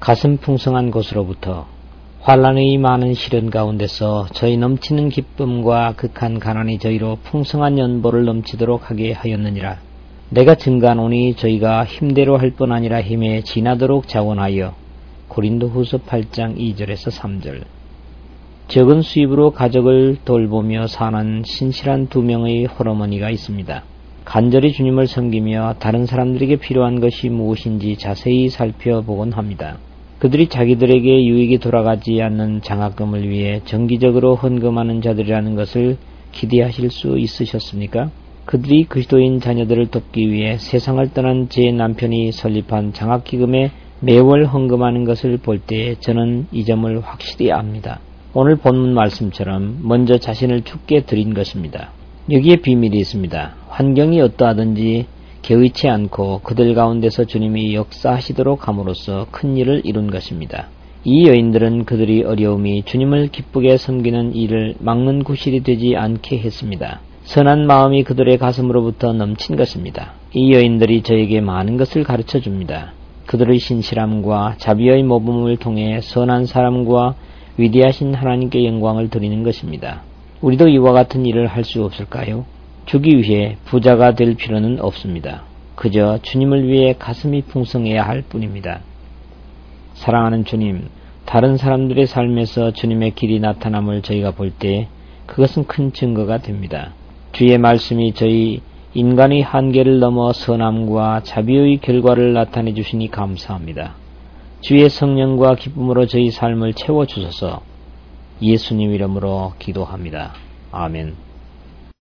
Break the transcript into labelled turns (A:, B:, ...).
A: 가슴 풍성한 곳으로부터 환란의 많은 시련 가운데서 저희 넘치는 기쁨과 극한 가난이 저희로 풍성한 연보를 넘치도록 하게 하였느니라. 내가 증가하노니 저희가 힘대로 할 뿐 아니라 힘에 지나도록 자원하여. 고린도후서 8장 2절에서 3절. 적은 수입으로 가족을 돌보며 사는 신실한 2명의 홀어머니가 있습니다. 간절히 주님을 섬기며 다른 사람들에게 필요한 것이 무엇인지 자세히 살펴보곤 합니다. 그들이 자기들에게 유익이 돌아가지 않는 장학금을 위해 정기적으로 헌금하는 자들이라는 것을 기대하실 수 있으셨습니까? 그들이 그리스도인 자녀들을 돕기 위해 세상을 떠난 제 남편이 설립한 장학기금에 매월 헌금하는 것을 볼 때 저는 이 점을 확실히 압니다. 오늘 본문 말씀처럼 먼저 자신을 죽게 드린 것입니다. 여기에 비밀이 있습니다. 환경이 어떠하든지 개의치 않고 그들 가운데서 주님이 역사하시도록 함으로써 큰 일을 이룬 것입니다. 이 여인들은 그들이 어려움이 주님을 기쁘게 섬기는 일을 막는 구실이 되지 않게 했습니다. 선한 마음이 그들의 가슴으로부터 넘친 것입니다. 이 여인들이 저에게 많은 것을 가르쳐 줍니다. 그들의 신실함과 자비의 모범을 통해 선한 사람과 위대하신 하나님께 영광을 드리는 것입니다. 우리도 이와 같은 일을 할 수 없을까요? 주기 위해 부자가 될 필요는 없습니다. 그저 주님을 위해 가슴이 풍성해야 할 뿐입니다. 사랑하는 주님, 다른 사람들의 삶에서 주님의 길이 나타남을 저희가 볼 때 그것은 큰 증거가 됩니다. 주의 말씀이 저희 인간의 한계를 넘어 선함과 자비의 결과를 나타내 주시니 감사합니다. 주의 성령과 기쁨으로 저희 삶을 채워주소서. 예수님 이름으로 기도합니다. 아멘.